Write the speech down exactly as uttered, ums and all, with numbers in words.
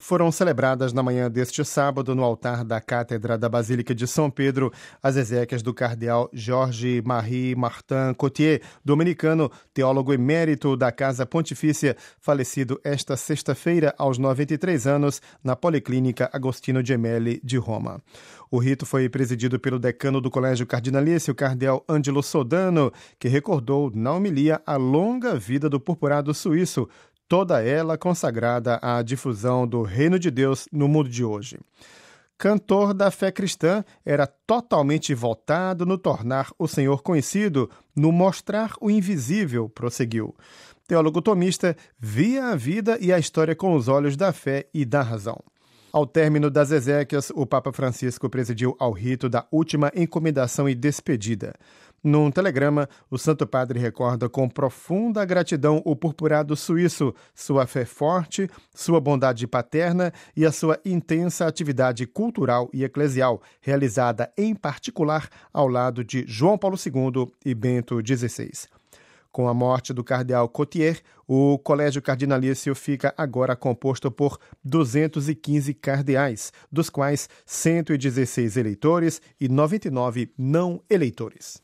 foram celebradas na manhã deste sábado no altar da Cátedra da Basílica de São Pedro as exéquias do cardeal Georges-Marie Martin Cotier, dominicano, teólogo emérito da Casa Pontifícia, falecido esta sexta-feira aos noventa e três anos na Policlínica Agostino Gemelli de Roma. O rito foi presidido pelo decano do Colégio Cardinalício, o cardeal Ângelo Sodano, que recordou na homilia a longa vida do purpurado suíço, toda ela consagrada à difusão do Reino de Deus no mundo de hoje. Cantor da fé cristã, era totalmente voltado no tornar o Senhor conhecido, no mostrar o invisível, prosseguiu. Teólogo tomista, via a vida e a história com os olhos da fé e da razão. Ao término das exéquias, o Papa Francisco presidiu ao rito da última encomendação e despedida. Num telegrama, o Santo Padre recorda com profunda gratidão o purpurado suíço, sua fé forte, sua bondade paterna e a sua intensa atividade cultural e eclesial, realizada em particular ao lado de João Paulo segundo e Bento dezesseis. Com a morte do cardeal Cotier, o Colégio Cardinalício fica agora composto por duzentos e quinze cardeais, dos quais cento e dezesseis eleitores e noventa e nove não eleitores.